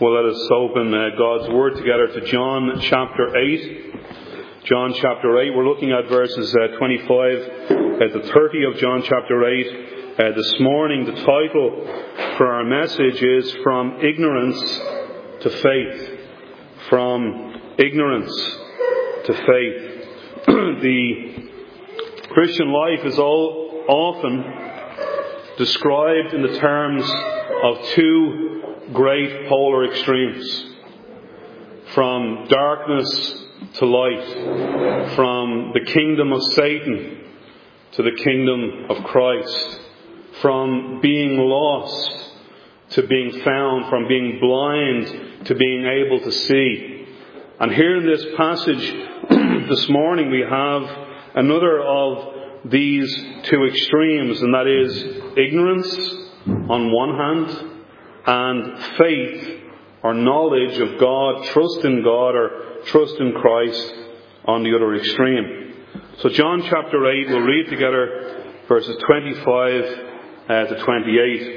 Well, let us open God's Word together to John chapter 8. John chapter 8, we're looking at verses 25 to 30 of John chapter 8. This morning, the title for our message is From Ignorance to Faith. From Ignorance to Faith. The Christian life is often described in the terms of two great polar extremes. From darkness to light. From the kingdom of Satan to the kingdom of Christ. From being lost to being found. From being blind to being able to see. And here in this passage this morning we have another of these two extremes, and that is ignorance on one hand and faith or knowledge of God, trust in God or trust in Christ on the other extreme. So John chapter 8, we'll read together verses 25 to 28.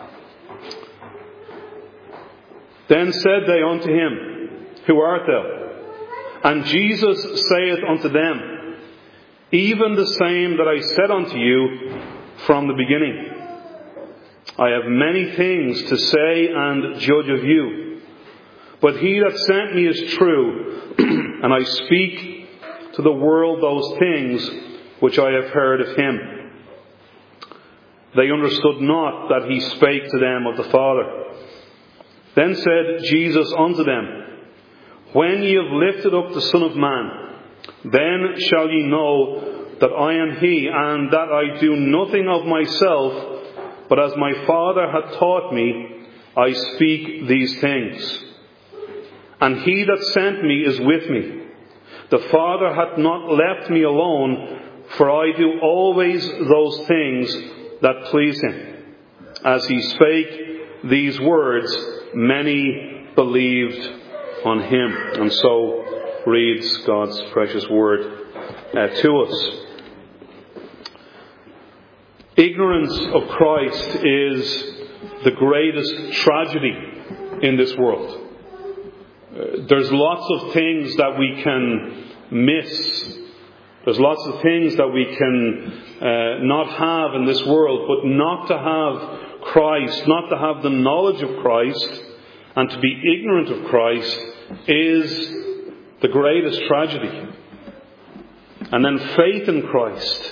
Then said they unto him, Who art thou? And Jesus saith unto them, Even the same that I said unto you from the beginning. I have many things to say and judge of you. But he that sent me is true, and I speak to the world those things which I have heard of him. They understood not that he spake to them of the Father. Then said Jesus unto them, When ye have lifted up the Son of Man, then shall ye know that I am he, and that I do nothing of myself, but as my Father hath taught me, I speak these things. And he that sent me is with me. The Father hath not left me alone, for I do always those things that please him. As he spake these words, many believed on him. And so reads God's precious word to us. Ignorance of Christ is the greatest tragedy in this world. There's lots of things that we can miss. There's lots of things that we can not have in this world, but not to have Christ, not to have the knowledge of Christ, and to be ignorant of Christ is the greatest tragedy. And then faith in Christ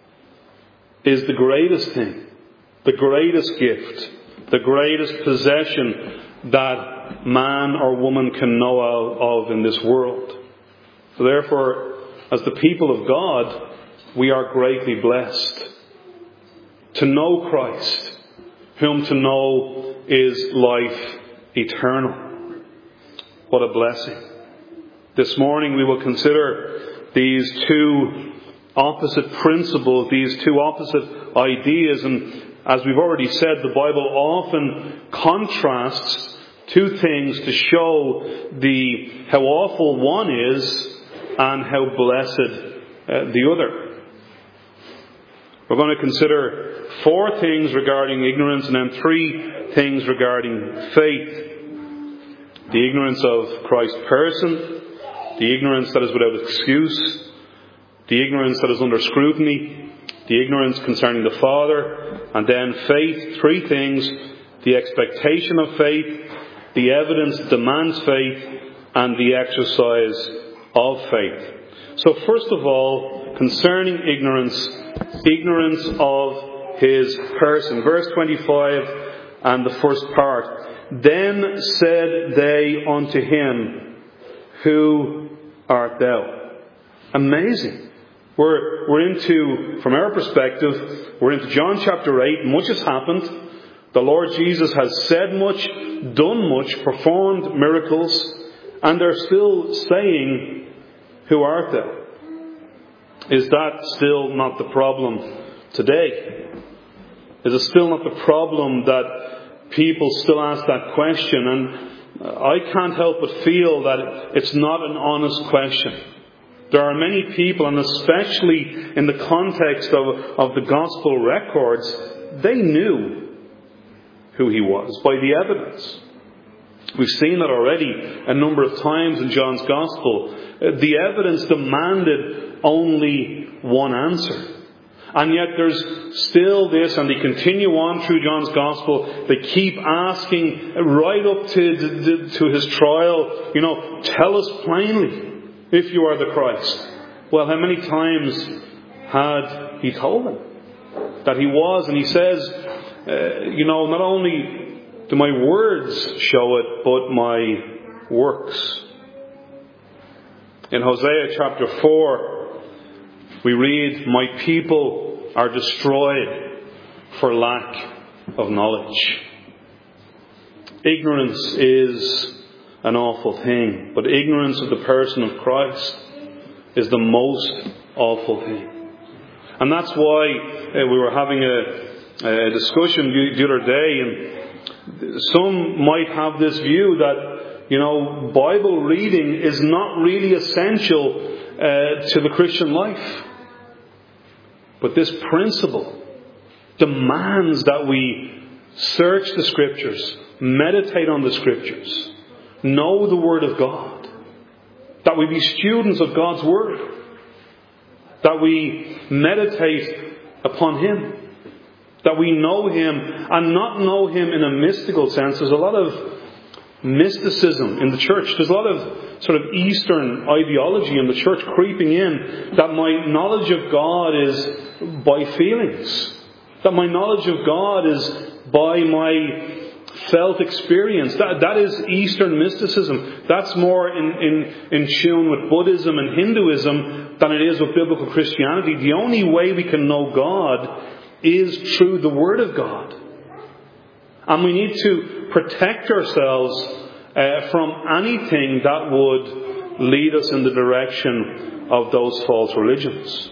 is the greatest thing, the greatest gift, the greatest possession that man or woman can know of in this world. So therefore, as the people of God, we are greatly blessed to know Christ, whom to know is life eternal. What a blessing. This morning we will consider these two opposite principles, these two opposite ideas, and as we've already said, the Bible often contrasts two things to show how awful one is and how blessed the other. We're going to consider four things regarding ignorance and then three things regarding faith. The ignorance of Christ's person, the ignorance that is without excuse, the ignorance that is under scrutiny, the ignorance concerning the Father, and then faith, three things: the expectation of faith, the evidence that demands faith, and the exercise of faith. So first of all, concerning ignorance of his person. Verse 25 and the first part. Then said they unto him, Who art thou? Amazing. We're into, from our perspective, we're into John chapter 8. Much has happened. The Lord Jesus has said much, done much, performed miracles, and they're still saying, Who art thou? Is that still not the problem today? Is it still not the problem that people still ask that question? And I can't help but feel that it's not an honest question. There are many people, and especially in the context of the gospel records, they knew who he was by the evidence. We've seen that already a number of times in John's Gospel. The evidence demanded only one answer. And yet there's still this, and they continue on through John's Gospel. They keep asking right up to his trial, tell us plainly if you are the Christ. Well, how many times had he told them that he was? And he says, not only do my words show it, but my works. In Hosea chapter 4, we read, my people are destroyed for lack of knowledge. Ignorance is an awful thing, but ignorance of the person of Christ is the most awful thing. And that's why we were having a discussion the other day, and some might have this view that, Bible reading is not really essential to the Christian life. But this principle demands that we search the Scriptures, meditate on the Scriptures, know the Word of God, that we be students of God's Word, that we meditate upon Him, that we know Him and not know Him in a mystical sense. There's a lot of mysticism in the church. There's a lot of sort of Eastern ideology in the church creeping in, that my knowledge of God is by feelings, that my knowledge of God is by my felt experience. That is Eastern mysticism. That's more in tune with Buddhism and Hinduism than it is with biblical Christianity. The only way we can know God is through the Word of God. And we need to protect ourselves from anything that would lead us in the direction of those false religions.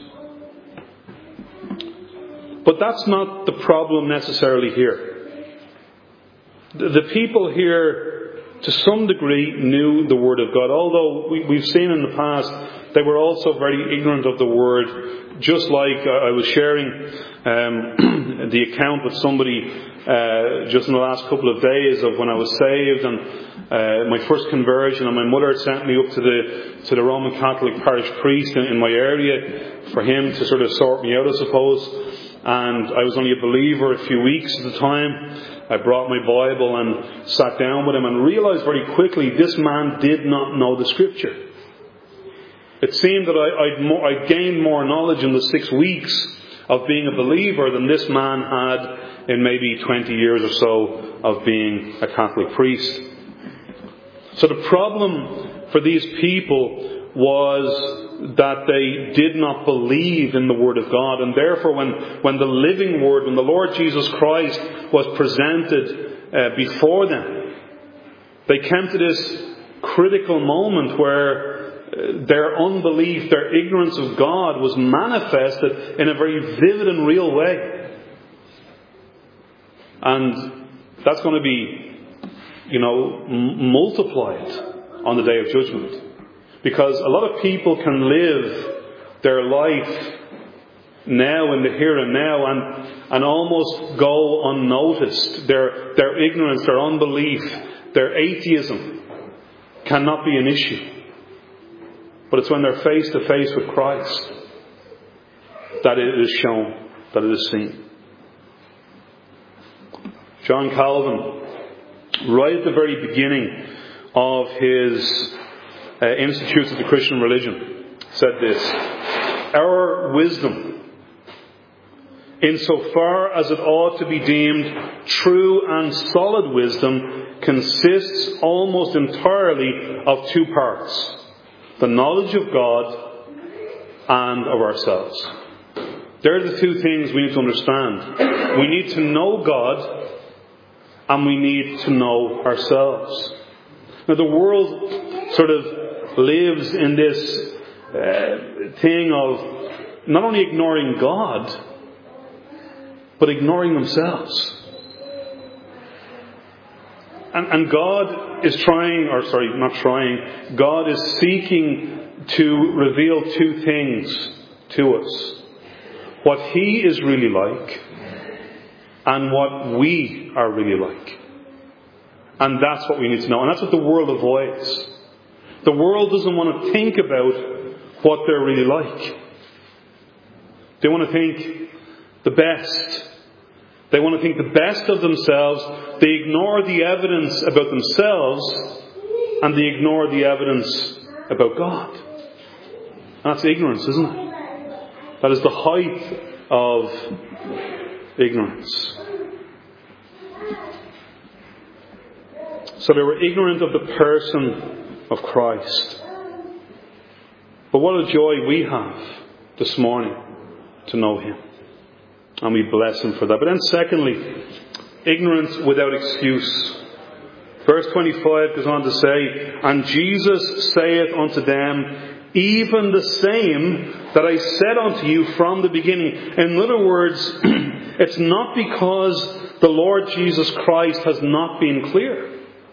But that's not the problem necessarily here. The people here, to some degree, knew the Word of God. Although we've seen in the past, they were also very ignorant of the Word. Just like I was sharing the account with somebody just in the last couple of days of when I was saved and my first conversion, and my mother sent me up to the Roman Catholic parish priest in my area for him to sort of sort me out, I suppose. And I was only a believer a few weeks at the time. I brought my Bible and sat down with him and realised very quickly this man did not know the Scripture. It seemed that I'd gained more knowledge in the 6 weeks of being a believer than this man had in maybe 20 years or so of being a Catholic priest. So the problem for these people was that they did not believe in the Word of God, and therefore when the living Word, when the Lord Jesus Christ was presented before them, they came to this critical moment where their unbelief, their ignorance of God was manifested in a very vivid and real way. And that's going to be, multiplied on the Day of Judgment. Because a lot of people can live their life now in the here and now and almost go unnoticed. Their ignorance, their unbelief, their atheism cannot be an issue. But it's when they're face to face with Christ that it is shown, that it is seen. John Calvin, right at the very beginning of his Institutes of the Christian Religion, said this: our wisdom, insofar as it ought to be deemed true and solid wisdom, consists almost entirely of two parts: the knowledge of God and of ourselves. They're the two things we need to understand. We need to know God and we need to know ourselves. Now the world sort of lives in this thing of not only ignoring God, but ignoring themselves. And God is God is seeking to reveal two things to us: what He is really like and what we are really like. And that's what we need to know. And that's what the world avoids. The world doesn't want to think about what they're really like. They want to think the best. They want to think the best of themselves. They ignore the evidence about themselves, and they ignore the evidence about God. And that's ignorance, isn't it? That is the height of ignorance. So they were ignorant of the person of Christ. But what a joy we have this morning to know Him. And we bless Him for that. But then secondly, ignorance without excuse. Verse 25 goes on to say, "And Jesus saith unto them, even the same that I said unto you from the beginning." In other words, it's not because the Lord Jesus Christ has not been clear.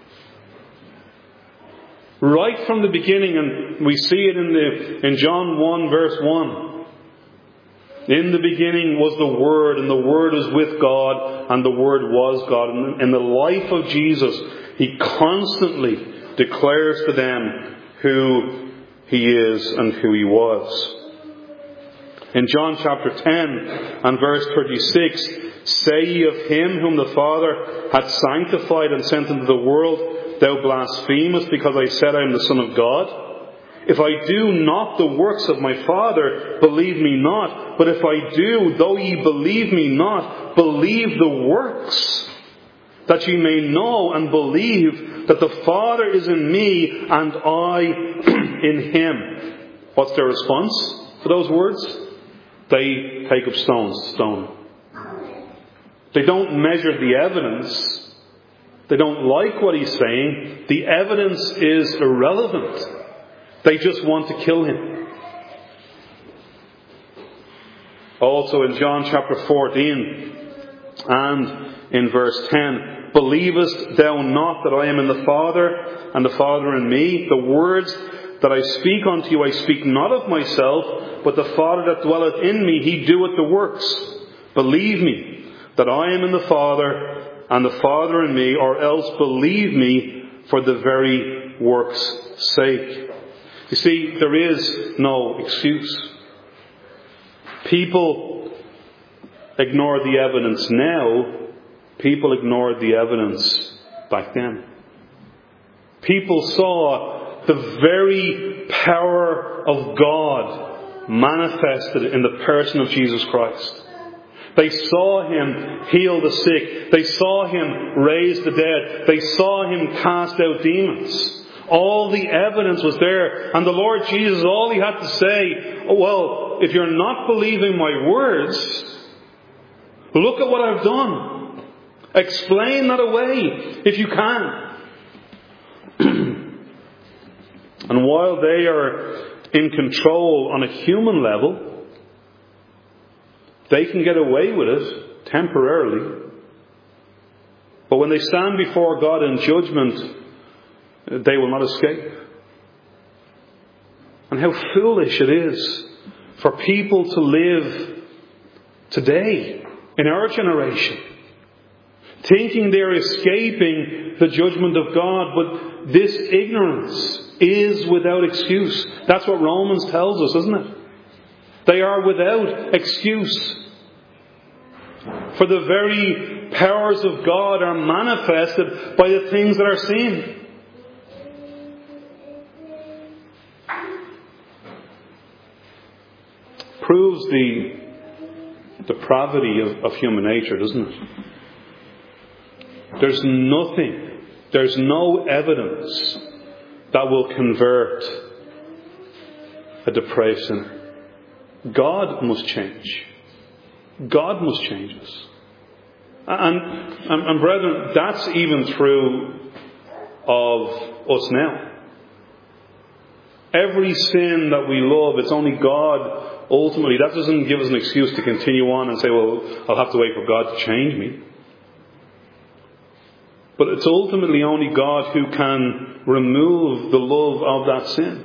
Right from the beginning, and we see it in John 1 verse 1. In the beginning was the Word, and the Word is with God, and the Word was God. And in the life of Jesus, He constantly declares to them who He is and who He was. In John chapter 10 and verse 36, "Say ye of Him whom the Father hath sanctified and sent into the world, Thou blasphemest, because I said I am the Son of God? If I do not the works of my Father, believe me not. But if I do, though ye believe me not, believe the works, that ye may know and believe that the Father is in me and I in Him." What's their response to those words? They take up stones to stone Him. They don't measure the evidence. They don't like what He's saying. The evidence is irrelevant. They just want to kill Him. Also in John chapter 14 and in verse 10, "Believest thou not that I am in the Father, and the Father in me? The words that I speak unto you, I speak not of myself, but the Father that dwelleth in me, He doeth the works. Believe me that I am in the Father, and the Father in me, or else believe me for the very works' sake." You see, there is no excuse. People ignore the evidence now. People ignored the evidence back then. People saw the very power of God manifested in the person of Jesus Christ. They saw Him heal the sick. They saw Him raise the dead. They saw Him cast out demons. All the evidence was there. And the Lord Jesus, all He had to say, well, if you're not believing my words, look at what I've done. Explain that away if you can. And while they are in control on a human level, they can get away with it temporarily. But when they stand before God in judgment, they will not escape. And how foolish it is for people to live today, in our generation, thinking they're escaping the judgment of God, but this ignorance is without excuse. That's what Romans tells us, isn't it? They are without excuse. For the very powers of God are manifested by the things that are seen. Proves the depravity of human nature, doesn't it? There's no evidence that will convert a depraved sinner. God must change. God must change us. And brethren, that's even true of us now. Every sin that we love, it's only God ultimately. That doesn't give us an excuse to continue on and say, well, I'll have to wait for God to change me. But it's ultimately only God who can remove the love of that sin.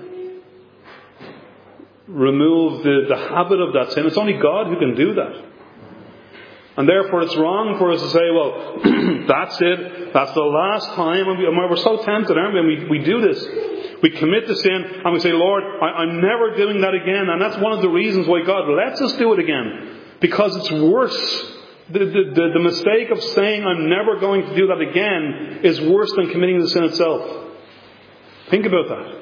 Remove the habit of that sin. It's only God who can do that. And therefore it's wrong for us to say, well, that's it. That's the last time. And we're so tempted, aren't we? And we do this. We commit the sin and we say, Lord, I'm never doing that again. And that's one of the reasons why God lets us do it again. Because it's worse. The mistake of saying I'm never going to do that again is worse than committing the sin itself. Think about that.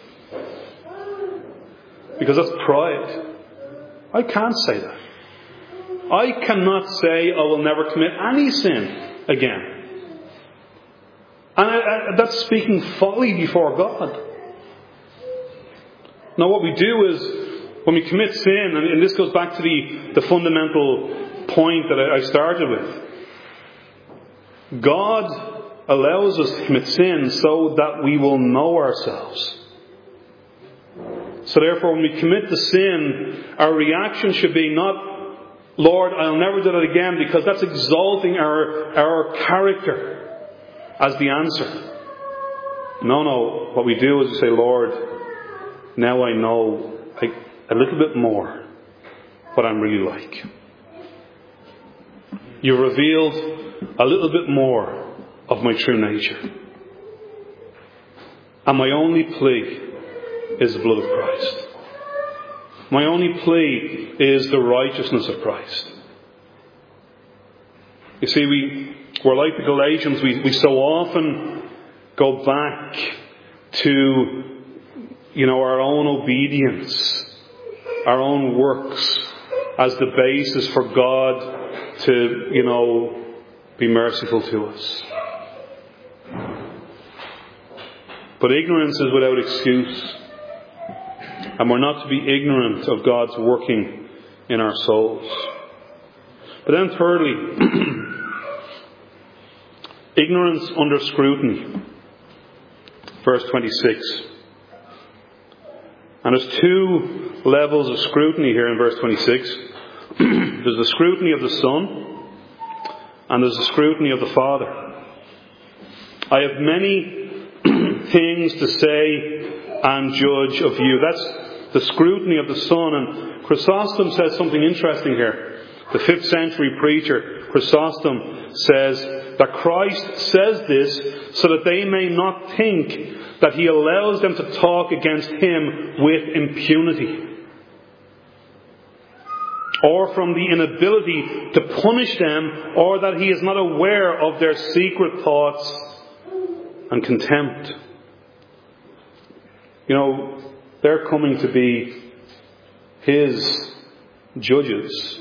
Because that's pride. I can't say that. I cannot say I will never commit any sin again. And that's speaking folly before God. Now what we do is, when we commit sin, and this goes back to the fundamental point that I started with. God allows us to commit sin so that we will know ourselves. So therefore, when we commit the sin, our reaction should be not, Lord, I'll never do that again, because that's exalting our character as the answer. No. What we do is we say, Lord, now I know a little bit more what I'm really like. You revealed a little bit more of my true nature. And my only plea is the blood of Christ. My only plea is the righteousness of Christ. You see, we're like the Galatians. We so often go back to, our own obedience, our own works as the basis for God to, be merciful to us. But ignorance is without excuse. And we're not to be ignorant of God's working in our souls. But then thirdly, ignorance under scrutiny. Verse 26. And there's two levels of scrutiny here in verse 26. There's the scrutiny of the Son, and there's the scrutiny of the Father. I have many things to say and judge of you. That's the scrutiny of the Son. And Chrysostom says something interesting here. The 5th century preacher, Chrysostom, says that Christ says this so that they may not think that he allows them to talk against him with impunity, or from the inability to punish them, or that he is not aware of their secret thoughts and contempt. They're coming to be his judges.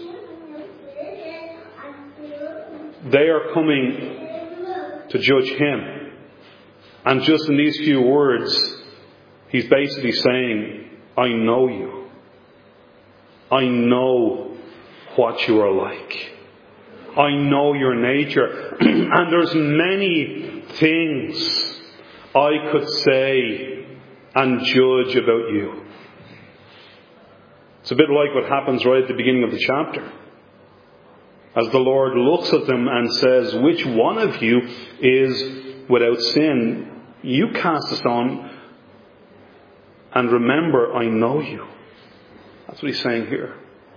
They are coming to judge him. And just in these few words, he's basically saying, I know you. I know what you are like. I know your nature. And there's many things I could say and judge about you. It's a bit like what happens right at the beginning of the chapter. As the Lord looks at them and says, which one of you is without sin? You cast a stone and remember, I know you. That's what he's saying here.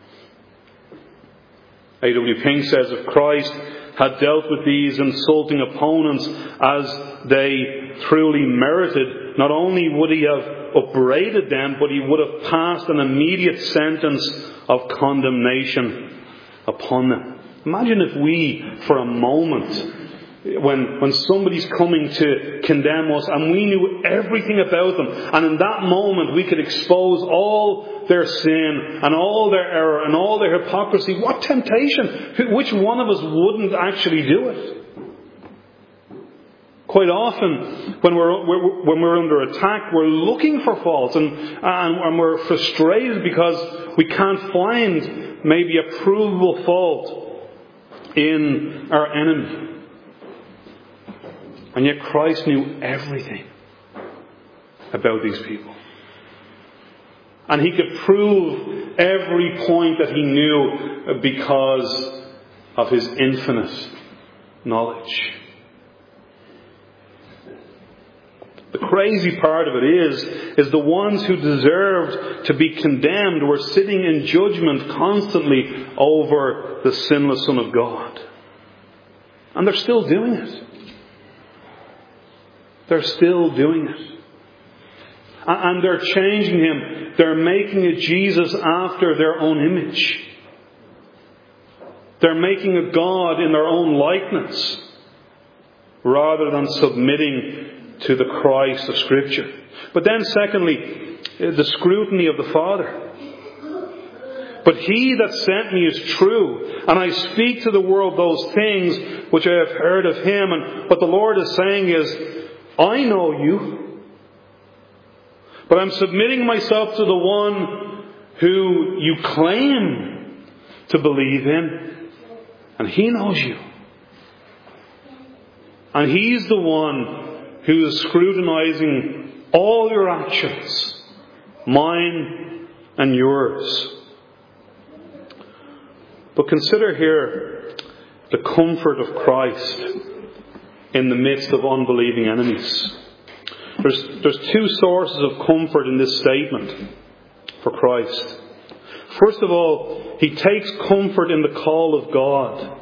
A.W. Pink says, if Christ had dealt with these insulting opponents as they truly merited, not only would he have upbraided them, but he would have passed an immediate sentence of condemnation upon them. Imagine if we, for a moment, when somebody's coming to condemn us and we knew everything about them, and in that moment we could expose all their sin and all their error and all their hypocrisy. What temptation! Which one of us wouldn't actually do it? Quite often, when we're under attack, we're looking for faults and we're frustrated because we can't find maybe a provable fault in our enemy. And yet Christ knew everything about these people. And he could prove every point that he knew because of his infinite knowledge. The crazy part of it is the ones who deserved to be condemned were sitting in judgment constantly over the sinless Son of God. And they're still doing it. They're still doing it. And they're changing Him. They're making a Jesus after their own image. They're making a God in their own likeness, rather than submitting to the Christ of Scripture. But then secondly, the scrutiny of the Father. But He that sent me is true, and I speak to the world those things which I have heard of Him. And what the Lord is saying is, I know you, but I'm submitting myself to the one who you claim to believe in, and He knows you. And He's the one who is scrutinizing all your actions, mine and yours. But consider here the comfort of Christ in the midst of unbelieving enemies. There's two sources of comfort in this statement for Christ. First of all, He takes comfort in the call of God.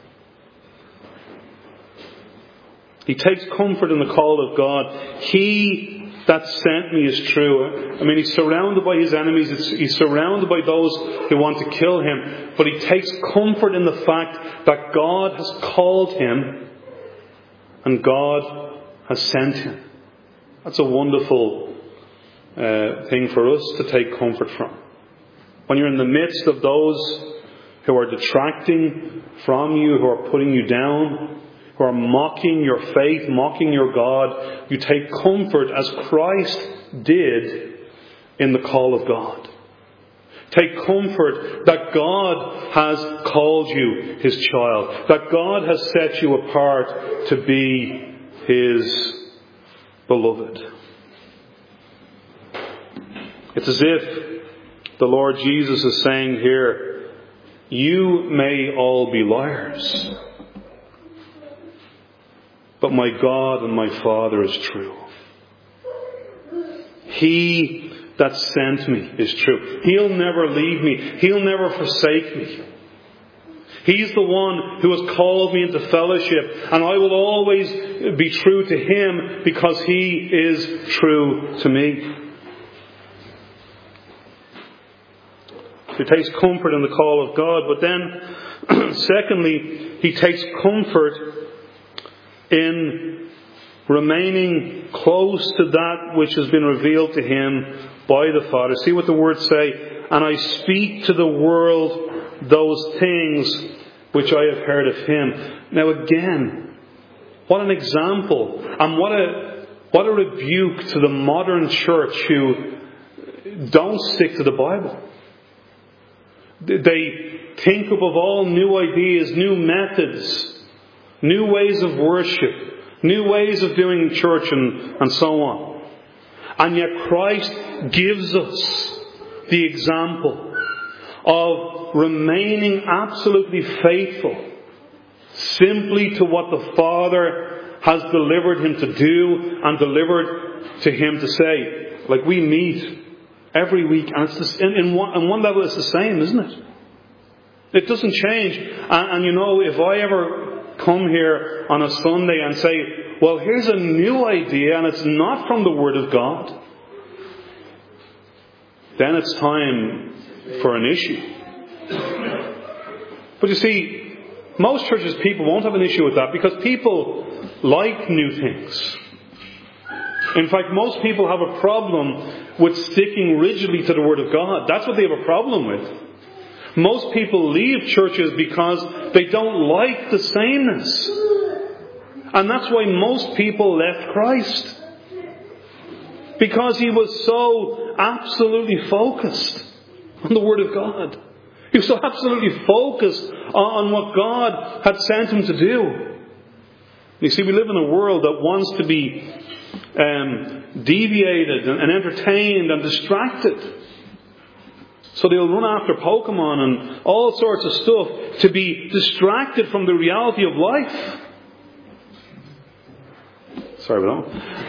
He takes comfort in the call of God. He that sent me is true. I mean, He's surrounded by His enemies. He's surrounded by those who want to kill Him. But He takes comfort in the fact that God has called Him and God has sent Him. That's a wonderful thing for us to take comfort from. When you're in the midst of those who are detracting from you, who are putting you down, who are mocking your faith, mocking your God, you take comfort as Christ did in the call of God. Take comfort that God has called you His child, that God has set you apart to be His beloved. It's as if the Lord Jesus is saying here, you may all be liars, but my God and my Father is true. He that sent me is true. He'll never leave me. He'll never forsake me. He's the one who has called me into fellowship, and I will always be true to Him because He is true to me. So He takes comfort in the call of God, but then, secondly, He takes comfort in remaining close to that which has been revealed to Him by the Father. See what the words say, and I speak to the world those things which I have heard of Him. Now again, what an example, and what a rebuke to the modern church who don't stick to the Bible. They think up of all new ideas, new methods, new ways of worship, new ways of doing church and so on. And yet Christ gives us the example of remaining absolutely faithful simply to what the Father has delivered Him to do and delivered to Him to say. Like we meet every week, and it's in one level it's the same, isn't it? It doesn't change. And you know, if I ever come here on a Sunday and say, well, here's a new idea and it's not from the Word of God, then it's time for an issue. But you see, most churches people won't have an issue with that because people like new things. In fact, most people have a problem with sticking rigidly to the Word of God. That's what they have a problem with. Most people leave churches because they don't like the sameness. And that's why most people left Christ. Because He was so absolutely focused on the Word of God. He was so absolutely focused on what God had sent Him to do. You see, we live in a world that wants to be deviated and entertained and distracted. So they'll run after Pokemon and all sorts of stuff to be distracted from the reality of life. Sorry about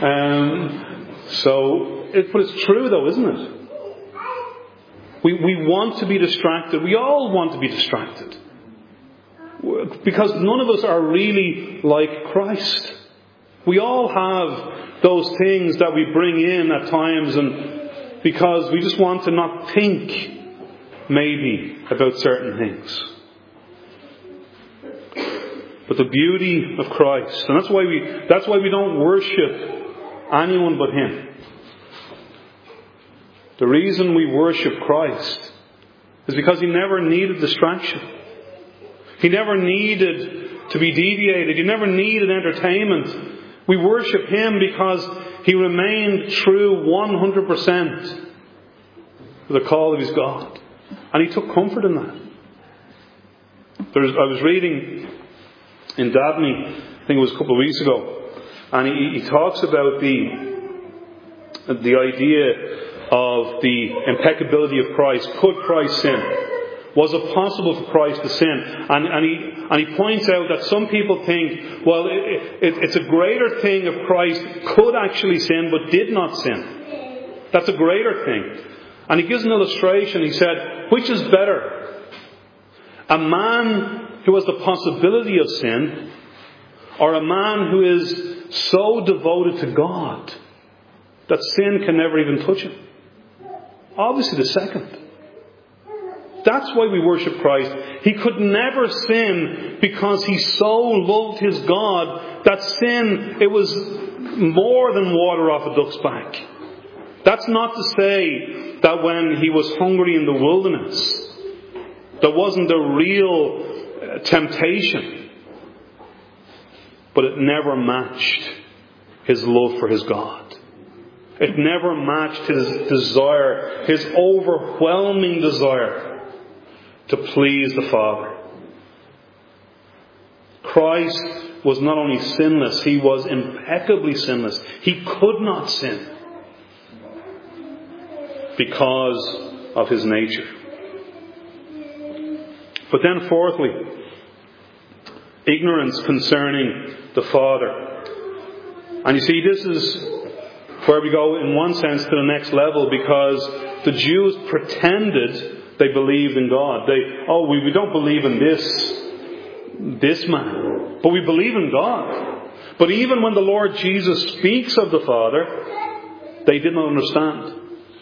that. But it's true though, isn't it? We want to be distracted. We all want to be distracted. Because none of us are really like Christ. We all have those things that we bring in at times, and because we just want to not think maybe about certain things. But the beauty of Christ, and that's why we don't worship anyone but Him. The reason we worship Christ is because He never needed distraction. He never needed to be deviated. He never needed entertainment. We worship Him because He remained true 100% to the call of His God. And He took comfort in that. I was reading in Dabney, I think it was a couple of weeks ago, and he talks about the idea of the impeccability of Christ. Could Christ sin? Was it possible for Christ to sin? And he points out that some people think, well, it's a greater thing if Christ could actually sin but did not sin. That's a greater thing. And he gives an illustration. He said, which is better? A man who has the possibility of sin, or a man who is so devoted to God that sin can never even touch him? Obviously the second. That's why we worship Christ. He could never sin because He so loved His God that sin, it was more than water off a duck's back. That's not to say that when He was hungry in the wilderness, there wasn't a real temptation. But it never matched His love for His God. It never matched His desire, His overwhelming desire to please the Father. Christ was not only sinless, He was impeccably sinless. He could not sin because of His nature. But then fourthly, ignorance concerning the Father. And you see, this is where we go in one sense to the next level, because the Jews pretended they believed in God. We don't believe in this man, but we believe in God. But even when the Lord Jesus speaks of the Father, they did not understand.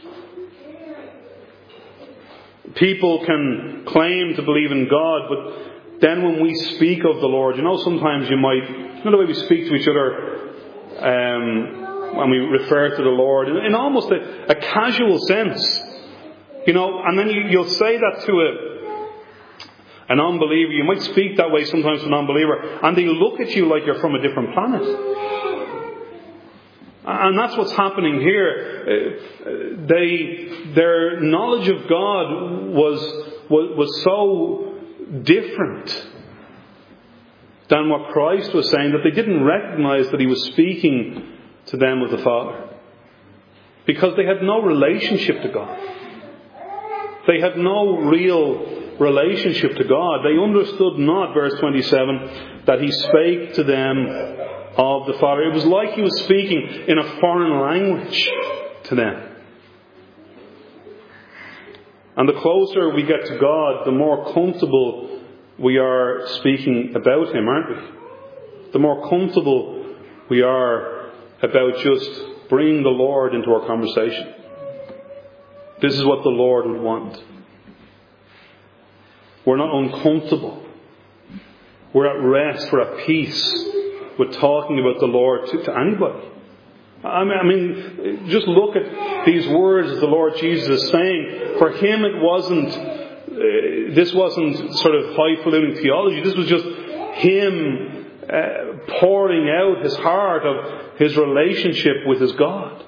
People can claim to believe in God, but then when we speak of the Lord, sometimes you might, the way we speak to each other, when we refer to the Lord, in almost a casual sense. And then you'll say that to an unbeliever. You might speak that way sometimes to an unbeliever, and they look at you like you're from a different planet. And that's what's happening here. Their knowledge of God was so different than what Christ was saying that they didn't recognize that He was speaking to them of the Father, because they had no relationship to God. They had no real relationship to God. They understood not, verse 27, that He spake to them of the Father. It was like He was speaking in a foreign language to them. And the closer we get to God, the more comfortable we are speaking about Him, aren't we? The more comfortable we are about just bringing the Lord into our conversation. This is what the Lord would want. We're not uncomfortable. We're at rest. We're at peace with talking about the Lord to anybody. I mean, just look at these words that the Lord Jesus is saying. For Him it wasn't, this wasn't sort of highfalutin theology. This was just Him pouring out His heart of His relationship with His God.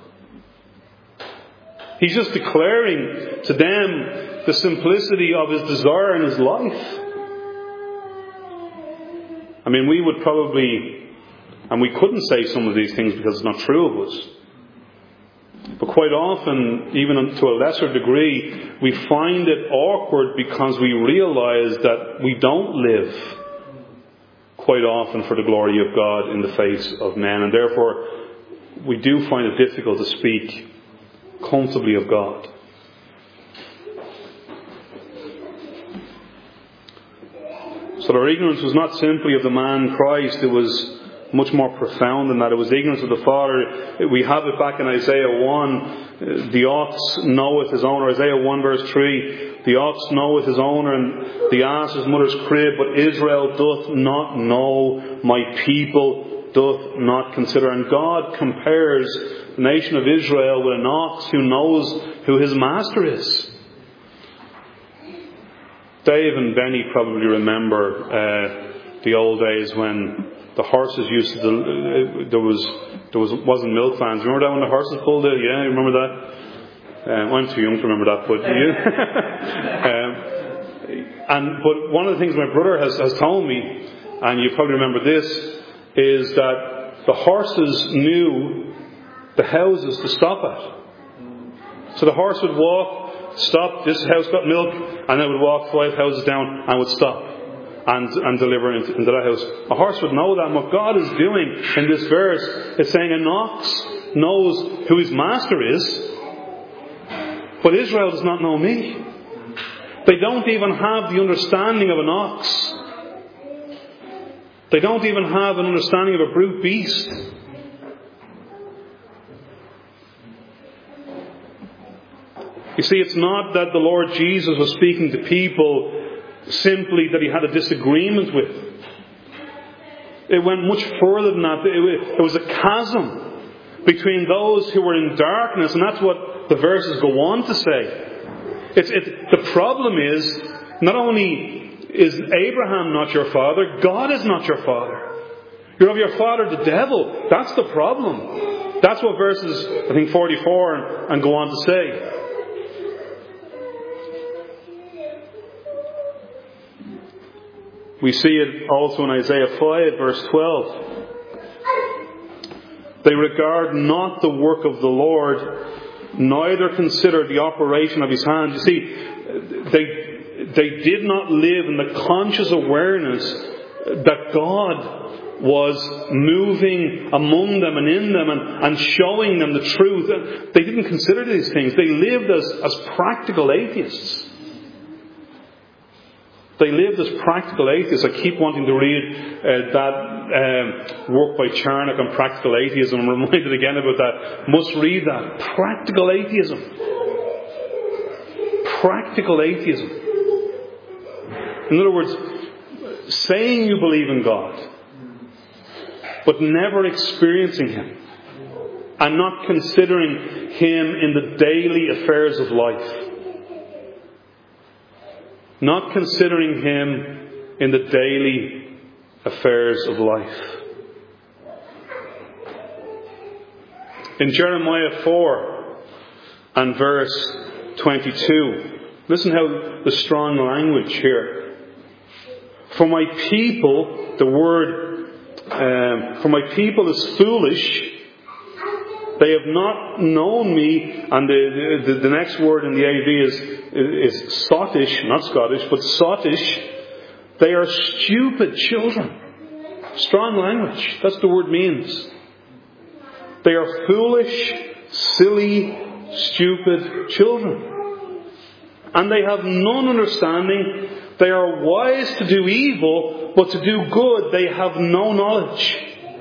He's just declaring to them the simplicity of His desire in His life. I mean, we would probably, and we couldn't say some of these things because it's not true of us. But quite often, even to a lesser degree, we find it awkward because we realize that we don't live quite often for the glory of God in the face of men. And therefore, we do find it difficult to speak comfortably of God. So their ignorance was not simply of the man Christ, it was much more profound than that. It was ignorance of the Father. We have it back in Isaiah 1. The ox knoweth his owner. Isaiah 1 verse 3. The ox knoweth his owner, and the ass his mother's crib. But Israel doth not know, my people doth not consider. And God compares the nation of Israel with an ox who knows who his master is. Dave and Benny probably remember the old days when the horses used to. Wasn't milk vans. Remember that when the horses pulled it? Yeah, you remember that? I'm too young to remember that, but you. But one of the things my brother has told me, and you probably remember this, is that the horses knew the houses to stop at. So the horse would walk, stop. This house got milk, and then would walk 5 houses down and would stop. And deliver into that house. A horse would know that. And what God is doing in this verse is saying an ox knows who his master is, but Israel does not know me. They don't even have the understanding of an ox. They don't even have an understanding of a brute beast. You see, it's not that the Lord Jesus was speaking to people simply that he had a disagreement with. It went much further than that. It was a chasm between those who were in darkness, and that's what the verses go on to say. The problem is, not only is Abraham not your father, God is not your father. You're of your father the devil. That's the problem. That's what verses, I think, 44 and go on to say. We see it also in Isaiah 5 verse 12. They regard not the work of the Lord, neither consider the operation of his hands. You see, they did not live in the conscious awareness that God was moving among them and in them and showing them the truth. They didn't consider these things. They lived as practical atheists. They lived as practical atheists. I keep wanting to read that work by Charnock on practical atheism. I'm reminded again about that. Must read that. Practical atheism. Practical atheism. In other words, saying you believe in God, but never experiencing Him, and not considering Him in the daily affairs of life. Not considering Him in the daily affairs of life. In Jeremiah 4 and verse 22, listen how the strong language here. For my people, the word for my people is foolish. They have not known me, and the next word in the AV is sottish, not Scottish, but sottish. They are stupid children. Strong language. That's what the word means. They are foolish, silly, stupid children. And they have none understanding. They are wise to do evil, but to do good they have no knowledge.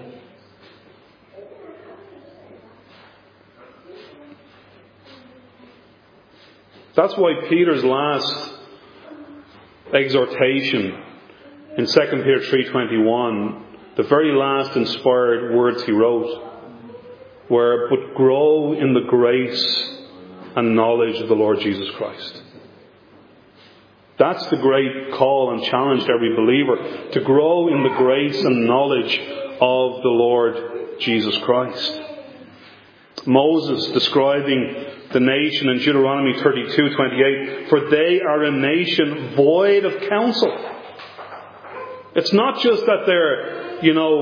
That's why Peter's last exhortation in 2 Peter 3:21, the very last inspired words he wrote, were, but grow in the grace and knowledge of the Lord Jesus Christ. That's the great call and challenge to every believer, to grow in the grace and knowledge of the Lord Jesus Christ. Moses describing the nation in Deuteronomy 32:28, for they are a nation void of counsel. It's not just that they're,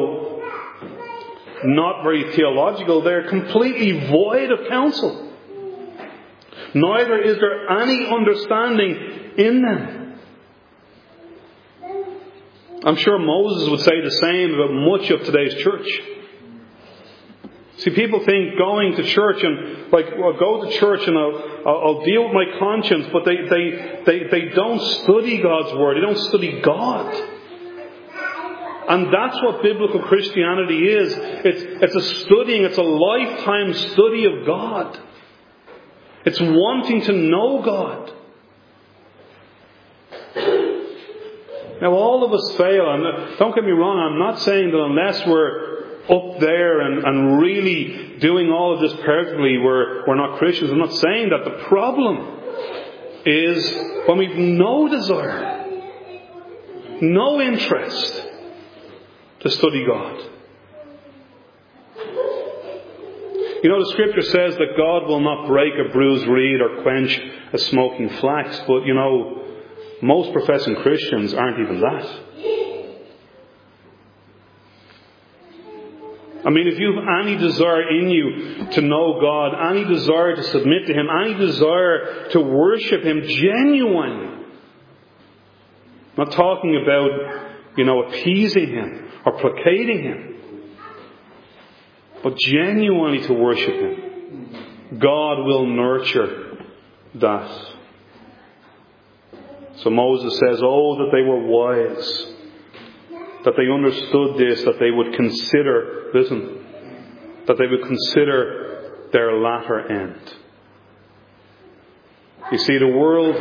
not very theological, they're completely void of counsel. Neither is there any understanding in them. I'm sure Moses would say the same about much of today's church. See, people think going to church and, I'll go to church and I'll deal with my conscience, but they don't study God's Word. They don't study God. And that's what biblical Christianity is. It's a studying, it's a lifetime study of God. It's wanting to know God. Now, all of us fail, and don't get me wrong, I'm not saying that unless we're up there and really doing all of this perfectly, we're not Christians. I'm not saying that. The problem is when we've no desire, no interest to study God. You know, the Scripture says that God will not break a bruised reed or quench a smoking flax, but you know, most professing Christians aren't even that. I mean, if you have any desire in you to know God, any desire to submit to Him, any desire to worship Him genuinely, I'm not talking about, appeasing Him or placating Him, but genuinely to worship Him, God will nurture that. So Moses says, oh, that they were wise, that they understood this, that they would consider, that they would consider their latter end. You see, the world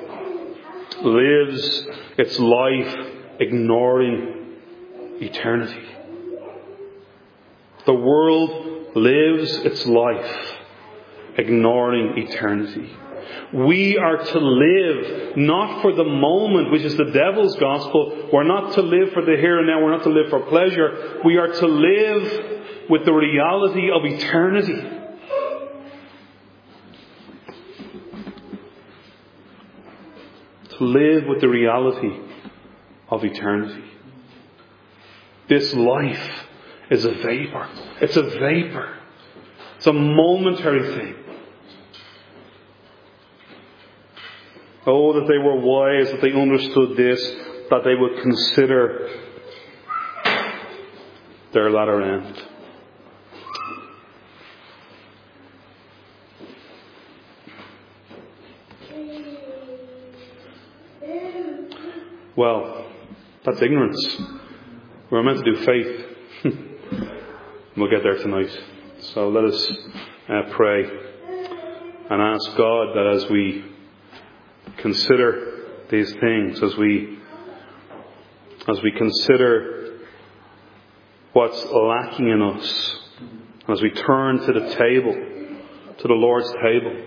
lives its life ignoring eternity. The world lives its life ignoring eternity. We are to live not for the moment, which is the devil's gospel. We're not to live for the here and now. We're not to live for pleasure. We are to live with the reality of eternity. To live with the reality of eternity. This life is a vapor. It's a vapor. It's a momentary thing. Oh, that they were wise, that they understood this, that they would consider their latter end. Well, that's ignorance. We're meant to do faith. We'll get there tonight. So let us pray and ask God that as we consider these things, as we consider what's lacking in us, as we turn to the table, to the Lord's table,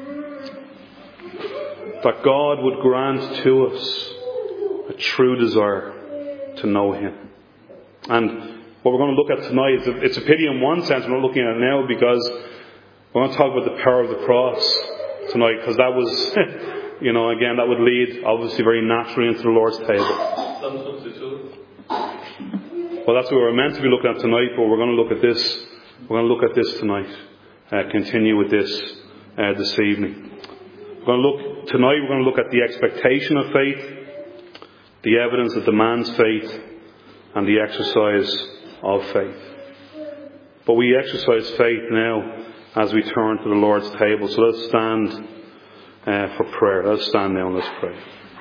that God would grant to us a true desire to know Him. And what we're going to look at tonight, it's a pity in one sense we're not looking at it now, because we're going to talk about the power of the cross tonight, because that was, again, that would lead obviously very naturally into the Lord's table. Well, that's what we're meant to be looking at tonight, but we're going to look at this. We're going to look at this tonight. Continue with this this evening. Tonight we're going to look at the expectation of faith, the evidence that demands faith, and the exercise of faith. But we exercise faith now as we turn to the Lord's table. So let's stand for prayer. Let's stand now and let's pray.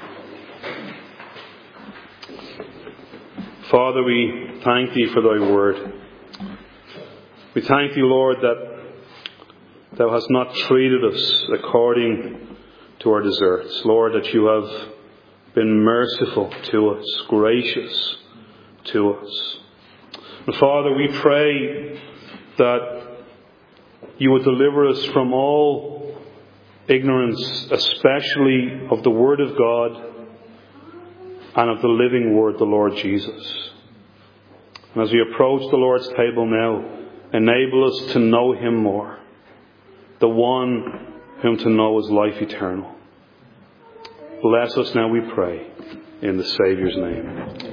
Father, we thank Thee for Thy word. We thank Thee, Lord, that Thou hast not treated us according to our deserts. Lord, that You have been merciful to us, gracious to us. And Father, we pray that You would deliver us from all ignorance, especially of the Word of God and of the living Word, the Lord Jesus. And as we approach the Lord's table now, enable us to know Him more, the one whom to know is life eternal. Bless us now, we pray, in the Saviour's name.